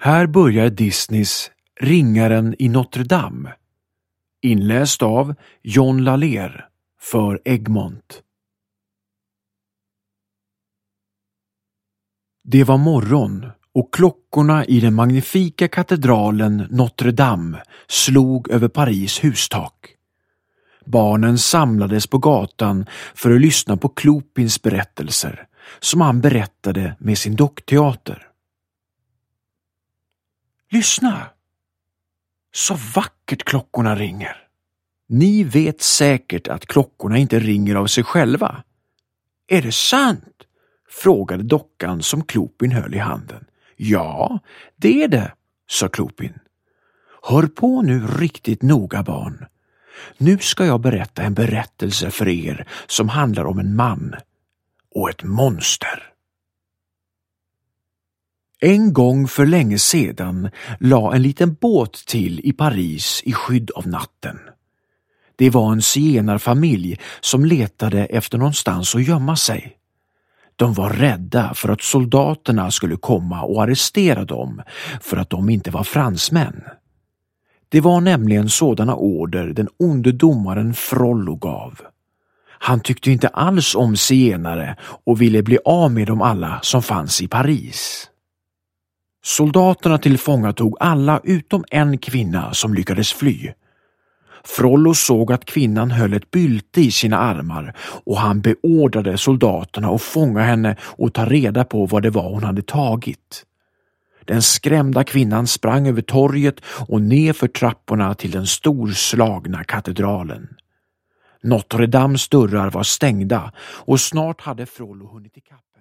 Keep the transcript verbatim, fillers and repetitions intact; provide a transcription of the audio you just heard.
Här börjar Disneys Ringaren i Notre Dame, inläst av John Laler för Egmont. Det var morgon och klockorna i den magnifika katedralen Notre Dame slog över Paris hustak. Barnen samlades på gatan för att lyssna på Clopins berättelser som han berättade med sin dockteater. Lyssna! Så vackert klockorna ringer. Ni vet säkert att klockorna inte ringer av sig själva. Är det sant? Frågade dockan som Clopin höll i handen. Ja, det är det, sa Clopin. Hör på nu riktigt noga, barn. Nu ska jag berätta en berättelse för er som handlar om en man och ett monster. En gång för länge sedan la en liten båt till i Paris i skydd av natten. Det var en zigenarfamilj som letade efter någonstans att gömma sig. De var rädda för att soldaterna skulle komma och arrestera dem för att de inte var fransmän. Det var nämligen sådana order den onde domaren Frollo gav. Han tyckte inte alls om zigenare och ville bli av med dem alla som fanns i Paris. Soldaterna tillfångatog alla utom en kvinna som lyckades fly. Frollo såg att kvinnan höll ett bylte i sina armar och han beordrade soldaterna att fånga henne och ta reda på vad det var hon hade tagit. Den skrämda kvinnan sprang över torget och ner för trapporna till den storslagna katedralen. Notre Dames dörrar var stängda och snart hade Frollo hunnit ikapp.